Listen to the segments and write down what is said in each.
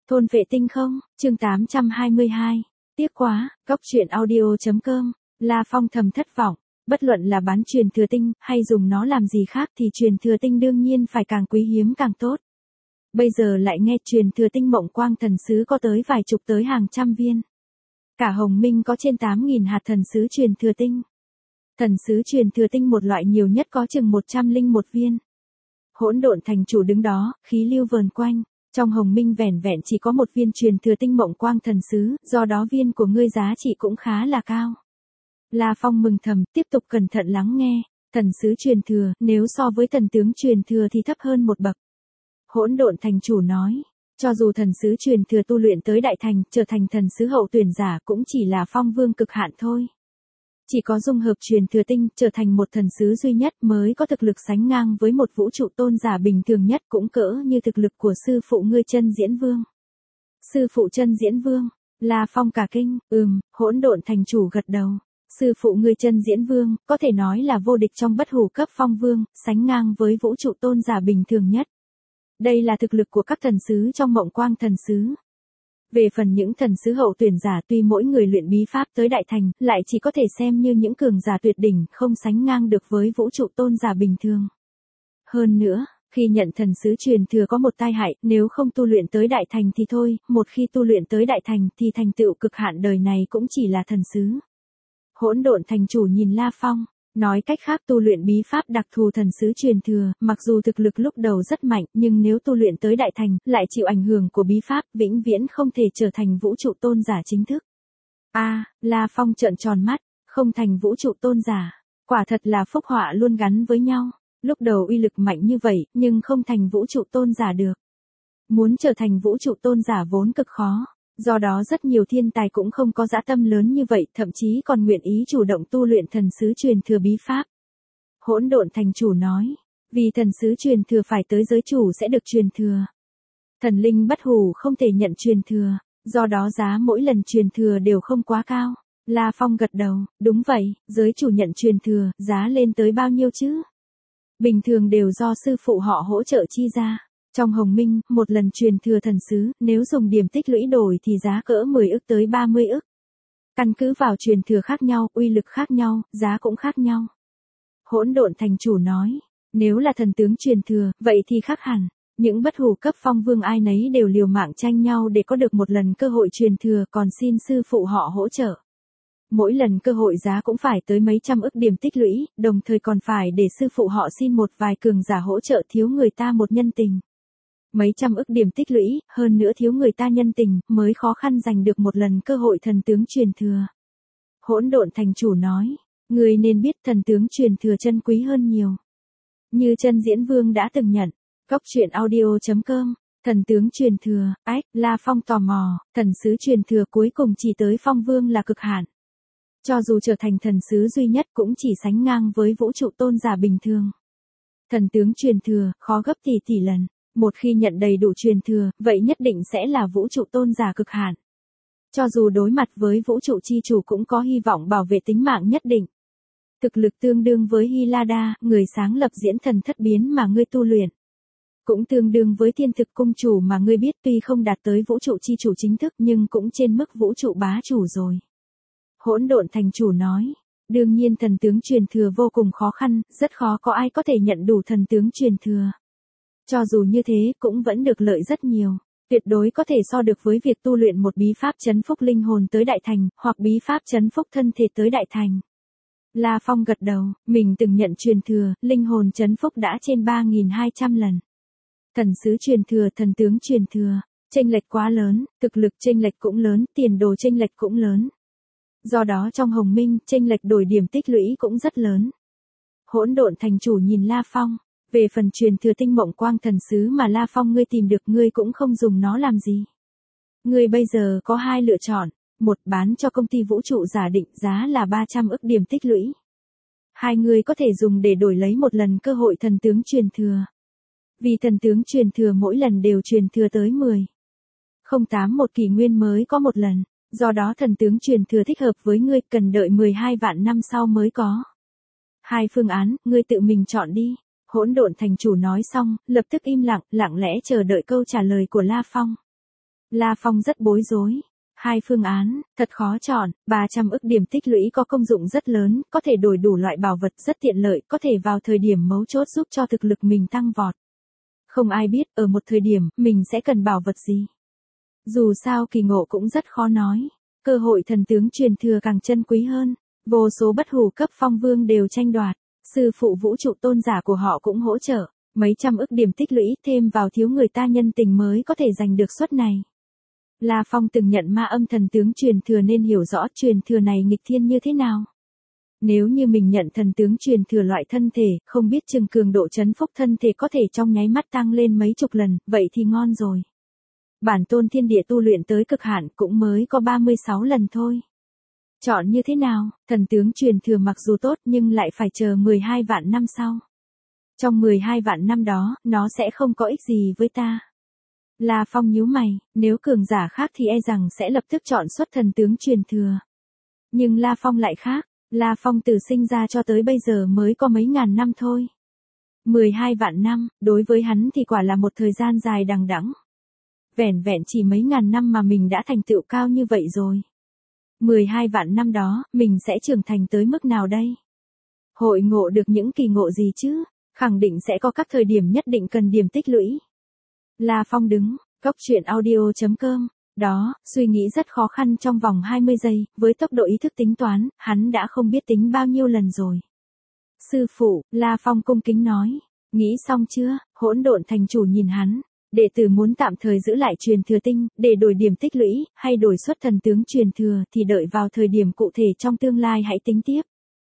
Thôn vệ tinh không, chương 822. Tiếc quá, góc truyện audio.com, La Phong thầm thất vọng, bất luận là bán truyền thừa tinh, hay dùng nó làm gì khác thì truyền thừa tinh đương nhiên phải càng quý hiếm càng tốt. Bây giờ lại nghe truyền thừa tinh Mộng Quang thần sứ có tới vài chục tới hàng trăm viên. Cả Hồng Minh có trên 8.000 hạt thần sứ truyền thừa tinh. Thần sứ truyền thừa tinh một loại nhiều nhất có chừng 101 viên. Hỗn độn thành chủ đứng đó, khí lưu vờn quanh. Trong Hồng Minh vẻn vẹn chỉ có một viên truyền thừa tinh Mộng Quang thần sứ, do đó viên của ngươi giá trị cũng khá là cao. La Phong mừng thầm, tiếp tục cẩn thận lắng nghe. Thần sứ truyền thừa, nếu so với thần tướng truyền thừa thì thấp hơn một bậc. Hỗn độn thành chủ nói, cho dù thần sứ truyền thừa tu luyện tới đại thành, trở thành thần sứ hậu tuyển giả cũng chỉ là phong vương cực hạn thôi. Chỉ có dung hợp truyền thừa tinh, trở thành một thần sứ duy nhất mới có thực lực sánh ngang với một vũ trụ tôn giả bình thường nhất, cũng cỡ như thực lực của sư phụ ngươi Chân Diễn Vương. Sư phụ Chân Diễn Vương, La Phong cả kinh, hỗn độn thành chủ gật đầu. Sư phụ ngươi Chân Diễn Vương, có thể nói là vô địch trong bất hủ cấp phong vương, sánh ngang với vũ trụ tôn giả bình thường nhất. Đây là thực lực của các thần sứ trong Mộng Quang thần sứ. Về phần những thần sứ hậu tuyển giả, tuy mỗi người luyện bí pháp tới đại thành, lại chỉ có thể xem như những cường giả tuyệt đỉnh, không sánh ngang được với vũ trụ tôn giả bình thường. Hơn nữa, khi nhận thần sứ truyền thừa có một tai hại, nếu không tu luyện tới đại thành thì thôi, một khi tu luyện tới đại thành thì thành tựu cực hạn đời này cũng chỉ là thần sứ. Hỗn độn thành chủ nhìn La Phong, nói cách khác tu luyện bí pháp đặc thù thần sứ truyền thừa, mặc dù thực lực lúc đầu rất mạnh, nhưng nếu tu luyện tới đại thành, lại chịu ảnh hưởng của bí pháp, vĩnh viễn không thể trở thành vũ trụ tôn giả chính thức. La Phong trợn tròn mắt, không thành vũ trụ tôn giả, quả thật là phúc họa luôn gắn với nhau. Lúc đầu uy lực mạnh như vậy, nhưng không thành vũ trụ tôn giả được. Muốn trở thành vũ trụ tôn giả vốn cực khó. Do đó rất nhiều thiên tài cũng không có dã tâm lớn như vậy, thậm chí còn nguyện ý chủ động tu luyện thần sứ truyền thừa bí pháp. Hỗn độn thành chủ nói, vì thần sứ truyền thừa phải tới giới chủ sẽ được truyền thừa. Thần linh bất hủ không thể nhận truyền thừa, do đó giá mỗi lần truyền thừa đều không quá cao. La Phong gật đầu, đúng vậy, giới chủ nhận truyền thừa, giá lên tới bao nhiêu chứ? Bình thường đều do sư phụ họ hỗ trợ chi ra. Trong Hồng Minh, một lần truyền thừa thần sứ, nếu dùng điểm tích lũy đổi thì giá cỡ 10 ức tới 30 ức. Căn cứ vào truyền thừa khác nhau, uy lực khác nhau, giá cũng khác nhau. Hỗn độn thành chủ nói, nếu là thần tướng truyền thừa, vậy thì khác hẳn. Những bất hủ cấp phong vương ai nấy đều liều mạng tranh nhau để có được một lần cơ hội truyền thừa, còn xin sư phụ họ hỗ trợ. Mỗi lần cơ hội giá cũng phải tới mấy trăm ức điểm tích lũy, đồng thời còn phải để sư phụ họ xin một vài cường giả hỗ trợ, thiếu người ta một nhân tình. Mấy trăm ức điểm tích lũy, hơn nữa thiếu người ta nhân tình, mới khó khăn giành được một lần cơ hội thần tướng truyền thừa. Hỗn độn thành chủ nói, người nên biết thần tướng truyền thừa chân quý hơn nhiều. Như Chân Diễn Vương đã từng nhận, góc truyện audio.com, thần tướng truyền thừa, La Phong tò mò, thần sứ truyền thừa cuối cùng chỉ tới phong vương là cực hạn. Cho dù trở thành thần sứ duy nhất cũng chỉ sánh ngang với vũ trụ tôn giả bình thường. Thần tướng truyền thừa, khó gấp tỷ lần. Một khi nhận đầy đủ truyền thừa, vậy nhất định sẽ là vũ trụ tôn giả cực hạn. Cho dù đối mặt với vũ trụ chi chủ cũng có hy vọng bảo vệ tính mạng nhất định. Thực lực tương đương với Hilada, người sáng lập diễn thần thất biến mà ngươi tu luyện. Cũng tương đương với thiên thực cung chủ mà ngươi biết, tuy không đạt tới vũ trụ chi chủ chính thức nhưng cũng trên mức vũ trụ bá chủ rồi. Hỗn độn thành chủ nói, đương nhiên thần tướng truyền thừa vô cùng khó khăn, rất khó có ai có thể nhận đủ thần tướng truyền thừa. Cho dù như thế, cũng vẫn được lợi rất nhiều, tuyệt đối có thể so được với việc tu luyện một bí pháp trấn phúc linh hồn tới đại thành, hoặc bí pháp trấn phúc thân thể tới đại thành. La Phong gật đầu, mình từng nhận truyền thừa, linh hồn trấn phúc đã trên 3.200 lần. Thần sứ truyền thừa, thần tướng truyền thừa, chênh lệch quá lớn, thực lực chênh lệch cũng lớn, tiền đồ chênh lệch cũng lớn. Do đó trong Hồng Minh, chênh lệch đổi điểm tích lũy cũng rất lớn. Hỗn độn thành chủ nhìn La Phong. Về phần truyền thừa tinh Mộng Quang thần sứ mà La Phong ngươi tìm được, ngươi cũng không dùng nó làm gì. Ngươi bây giờ có hai lựa chọn, một bán cho công ty vũ trụ giả định, giá là 300 ức điểm tích lũy. Hai người có thể dùng để đổi lấy một lần cơ hội thần tướng truyền thừa. Vì thần tướng truyền thừa mỗi lần đều truyền thừa tới 08 một kỷ nguyên mới có một lần, do đó thần tướng truyền thừa thích hợp với ngươi, cần đợi 12 vạn năm sau mới có. Hai phương án, ngươi tự mình chọn đi. Hỗn độn thành chủ nói xong, lập tức im lặng, lặng lẽ chờ đợi câu trả lời của La Phong. La Phong rất bối rối. Hai phương án, thật khó chọn, 300 ức điểm tích lũy có công dụng rất lớn, có thể đổi đủ loại bảo vật rất tiện lợi, có thể vào thời điểm mấu chốt giúp cho thực lực mình tăng vọt. Không ai biết ở một thời điểm mình sẽ cần bảo vật gì. Dù sao kỳ ngộ cũng rất khó nói, cơ hội thần tướng truyền thừa càng chân quý hơn, vô số bất hủ cấp phong vương đều tranh đoạt, sư phụ vũ trụ tôn giả của họ cũng hỗ trợ, mấy trăm ức điểm tích lũy thêm vào thiếu người ta nhân tình mới có thể giành được suất này. La Phong từng nhận ma âm thần tướng truyền thừa nên hiểu rõ truyền thừa này nghịch thiên như thế nào. Nếu như mình nhận thần tướng truyền thừa loại thân thể, không biết chừng cường độ chấn phúc thân thể có thể trong nháy mắt tăng lên mấy chục lần, vậy thì ngon rồi. Bản tôn thiên địa tu luyện tới cực hạn cũng mới có 36 lần thôi. Chọn như thế nào, thần tướng truyền thừa mặc dù tốt nhưng lại phải chờ 12 vạn năm sau. Trong 12 vạn năm đó, nó sẽ không có ích gì với ta. La Phong nhíu mày, nếu cường giả khác thì e rằng sẽ lập tức chọn xuất thần tướng truyền thừa. Nhưng La Phong lại khác, La Phong từ sinh ra cho tới bây giờ mới có mấy ngàn năm thôi. 12 vạn năm, đối với hắn thì quả là một thời gian dài đằng đẵng. Vẻn vẹn chỉ mấy ngàn năm mà mình đã thành tựu cao như vậy rồi. 12 vạn năm đó, mình sẽ trưởng thành tới mức nào đây? Hội ngộ được những kỳ ngộ gì chứ? Khẳng định sẽ có các thời điểm nhất định cần điểm tích lũy. La Phong đứng, góc chuyện audio.com. Đó, suy nghĩ rất khó khăn trong vòng 20 giây, với tốc độ ý thức tính toán, hắn đã không biết tính bao nhiêu lần rồi. Sư phụ, La Phong cung kính nói, nghĩ xong chưa? Hỗn độn thành chủ nhìn hắn, đệ tử muốn tạm thời giữ lại truyền thừa tinh, để đổi điểm tích lũy, hay đổi xuất thần tướng truyền thừa thì đợi vào thời điểm cụ thể trong tương lai hãy tính tiếp.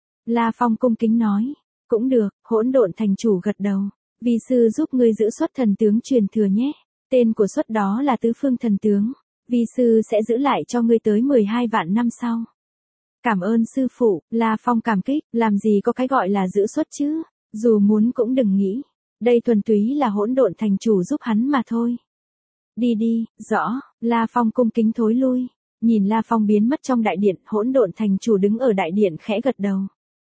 La Phong cung kính nói, cũng được, hỗn độn thành chủ gật đầu, vi sư giúp ngươi giữ xuất thần tướng truyền thừa nhé, tên của xuất đó là tứ phương thần tướng. Vi sư sẽ giữ lại cho ngươi tới 12 vạn năm sau. Cảm ơn sư phụ, La Phong cảm kích, làm gì có cái gọi là giữ xuất chứ, dù muốn cũng đừng nghĩ. Đây thuần túy là hỗn độn thành chủ giúp hắn mà thôi. Đi đi, rõ, La Phong cung kính thối lui. Nhìn La Phong biến mất trong đại điện, hỗn độn thành chủ đứng ở đại điện khẽ gật đầu.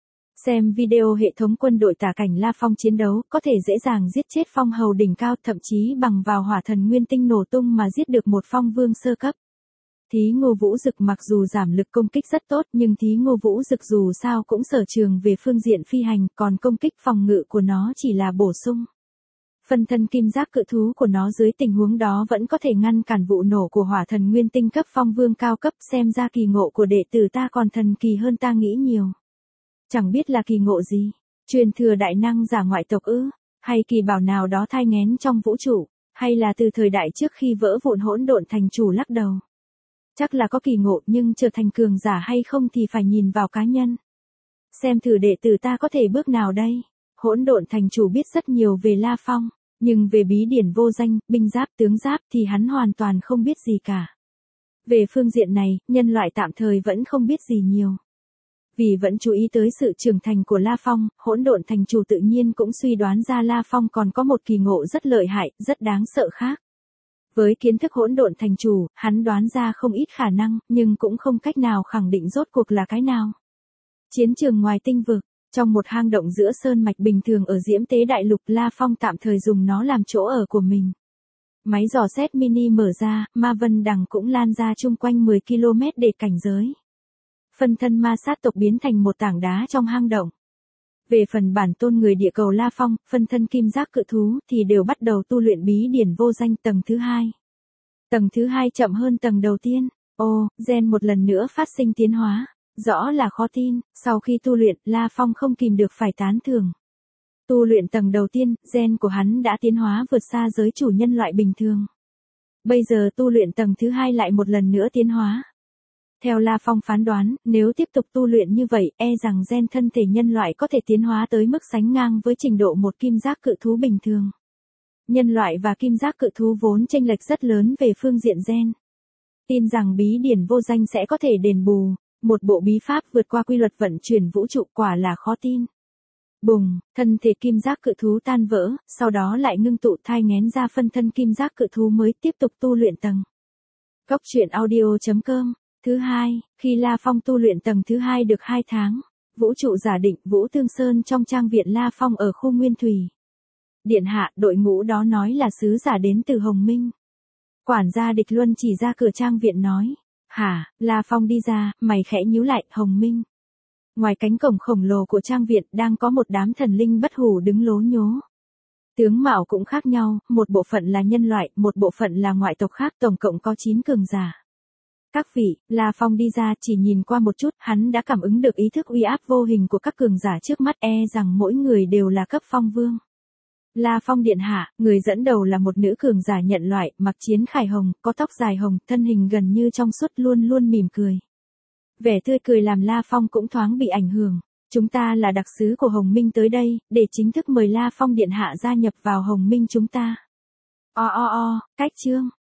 Xem video hệ thống quân đội tả cảnh La Phong chiến đấu, có thể dễ dàng giết chết phong hầu đỉnh cao, thậm chí bằng vào hỏa thần nguyên tinh nổ tung mà giết được một phong vương sơ cấp. Thí Ngô Vũ Dực mặc dù giảm lực công kích rất tốt nhưng Thí Ngô Vũ Dực dù sao cũng sở trường về phương diện phi hành, còn công kích phòng ngự của nó chỉ là bổ sung. Phân thân kim giác cự thú của nó dưới tình huống đó vẫn có thể ngăn cản vụ nổ của hỏa thần nguyên tinh cấp phong vương cao cấp, xem ra kỳ ngộ của đệ tử ta còn thần kỳ hơn ta nghĩ nhiều. Chẳng biết là kỳ ngộ gì, truyền thừa đại năng giả ngoại tộc ư, hay kỳ bảo nào đó thai nghén trong vũ trụ, hay là từ thời đại trước khi vỡ vụn hỗn độn thành chủ lắc đầu. Chắc là có kỳ ngộ nhưng trở thành cường giả hay không thì phải nhìn vào cá nhân. Xem thử đệ tử ta có thể bước nào đây. Hỗn độn thành chủ biết rất nhiều về La Phong, nhưng về bí điển vô danh, binh giáp tướng giáp thì hắn hoàn toàn không biết gì cả. Về phương diện này, nhân loại tạm thời vẫn không biết gì nhiều. Vì vẫn chú ý tới sự trưởng thành của La Phong, hỗn độn thành chủ tự nhiên cũng suy đoán ra La Phong còn có một kỳ ngộ rất lợi hại, rất đáng sợ khác. Với kiến thức hỗn độn thành chủ, hắn đoán ra không ít khả năng, nhưng cũng không cách nào khẳng định rốt cuộc là cái nào. Chiến trường ngoài tinh vực, trong một hang động giữa sơn mạch bình thường ở Diễm Tế Đại Lục, La Phong tạm thời dùng nó làm chỗ ở của mình. Máy dò xét mini mở ra, ma vân đằng cũng lan ra chung quanh 10 km để cảnh giới. Phân thân ma sát tộc biến thành một tảng đá trong hang động. Về phần bản tôn người địa cầu La Phong, phân thân kim giác cự thú thì đều bắt đầu tu luyện bí điển vô danh tầng thứ 2. Tầng thứ 2 chậm hơn tầng đầu tiên. Ồ, gen một lần nữa phát sinh tiến hóa. Rõ là khó tin, sau khi tu luyện, La Phong không kìm được phải tán thưởng. Tu luyện tầng đầu tiên, gen của hắn đã tiến hóa vượt xa giới chủ nhân loại bình thường. Bây giờ tu luyện tầng thứ 2 lại một lần nữa tiến hóa. Theo La Phong phán đoán, nếu tiếp tục tu luyện như vậy, e rằng gen thân thể nhân loại có thể tiến hóa tới mức sánh ngang với trình độ một kim giác cự thú bình thường. Nhân loại và kim giác cự thú vốn chênh lệch rất lớn về phương diện gen. Tin rằng bí điển vô danh sẽ có thể đền bù, một bộ bí pháp vượt qua quy luật vận chuyển vũ trụ quả là khó tin. Bùng, thân thể kim giác cự thú tan vỡ, sau đó lại ngưng tụ thai nghén ra phân thân kim giác cự thú mới tiếp tục tu luyện tầng. Góc chuyện audio.com. Thứ hai, khi La Phong tu luyện tầng thứ 2 được 2 tháng, vũ trụ giả định Vũ Tương Sơn trong trang viện La Phong ở khu Nguyên Thủy. Điện hạ, đội ngũ đó nói là sứ giả đến từ Hồng Minh. Quản gia Địch Luân chỉ ra cửa trang viện nói. Hả, La Phong đi ra, mày khẽ nhíu lại, Hồng Minh. Ngoài cánh cổng khổng lồ của trang viện đang có một đám thần linh bất hủ đứng lố nhố. Tướng mạo cũng khác nhau, một bộ phận là nhân loại, một bộ phận là ngoại tộc khác, tổng cộng có 9 cường giả. Các vị, La Phong đi ra chỉ nhìn qua một chút, hắn đã cảm ứng được ý thức uy áp vô hình của các cường giả trước mắt rằng mỗi người đều là cấp phong vương. La Phong điện hạ, người dẫn đầu là một nữ cường giả nhận loại, mặc chiến khải hồng, có tóc dài hồng, thân hình gần như trong suốt luôn luôn mỉm cười. Vẻ tươi cười làm La Phong cũng thoáng bị ảnh hưởng. Chúng ta là đặc sứ của Hồng Minh tới đây, để chính thức mời La Phong điện hạ gia nhập vào Hồng Minh chúng ta. Cách chương.